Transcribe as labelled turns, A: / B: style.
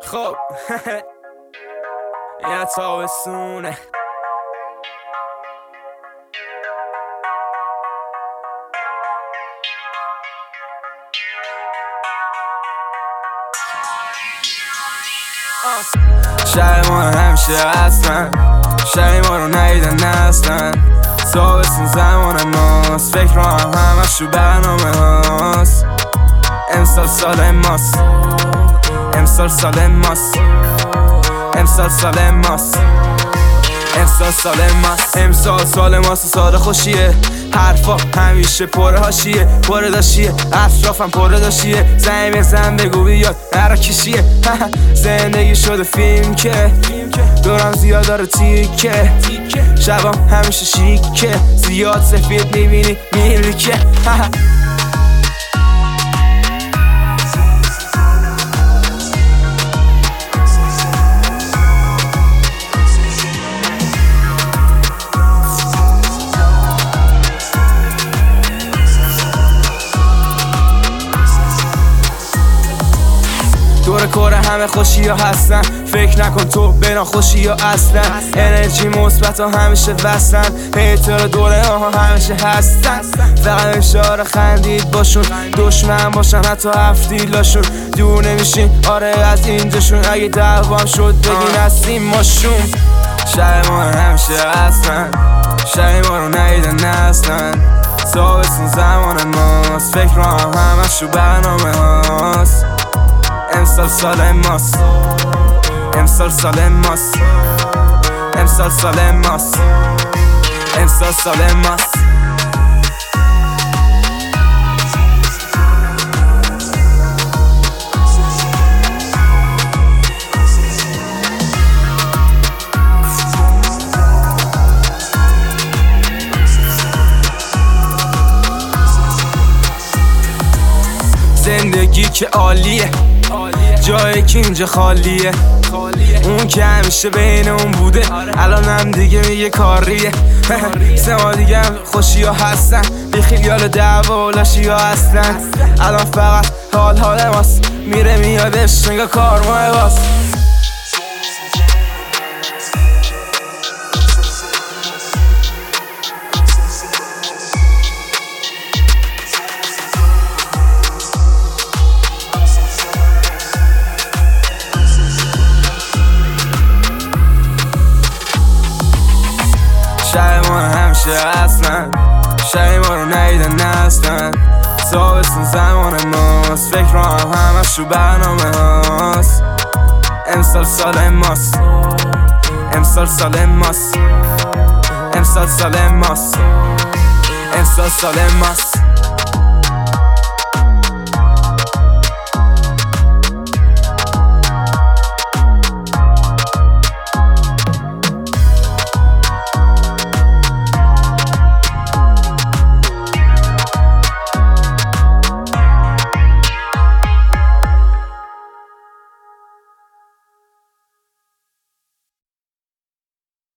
A: خب یه تابستونه شهر ما همیشه هستن، شهر ما رو ندیدن اصلا. تابستون زمان ماست، فکر رو همش رو برنامه هاست. امسال سال ماست، امسال سال ماست، امسال سال ماست، امسال سال ماست. امسال سال ماست و سال خوشیه. حرفا همیشه پر حاشیه، پر داشیه، اطرافم پر داشیه. زنگ بزن بگو بیاد مرا کشیه. زندگی شده فیلم که دورم زیاد داره تیکه. شبام همیشه شیکه، زیاد سفید میبینی میلیکه. دور کره همه خوشی ها هستن، فکر نکن تو بنا خوشی ها اصلا. انرژی مثبت ها همیشه وستن، هیتر دوره ها همیشه هستن. فقط اشاره خندید باشون، دشمن باشن حتی هفتیلاشون. دور نمیشین آره از اینجاشون، اگه دعوام شد بگین هستیم ماشون. شهر ما همیشه هستن، شهر ما رو ندیدن اصلا. تابستون زمان ماست، فکر رو همش رو برنامه هاست. امسال سال ماست، امسال سال ماست، امسال سال ماست، امسال سال ماست. زندگی که عالیه، جایی که اینجا خالیه. اون که همیشه بین اون بوده، الانم دیگه میگه کاریه. سه ما دیگه هم خوشی ها هستن، بی خیال دعوا و لاشی ها هستن. الان فقط حال ماست، میره میادش نگاه کار ماه باست. شهر ما همیشه هستن، شهر ما رو ندیدن اصلا. تابستون زمان ماست، فکر رو همش رو برنامه هاست. امسال سال ماست، امسال سال ماست، امسال سال ماست، امسال سال ماست.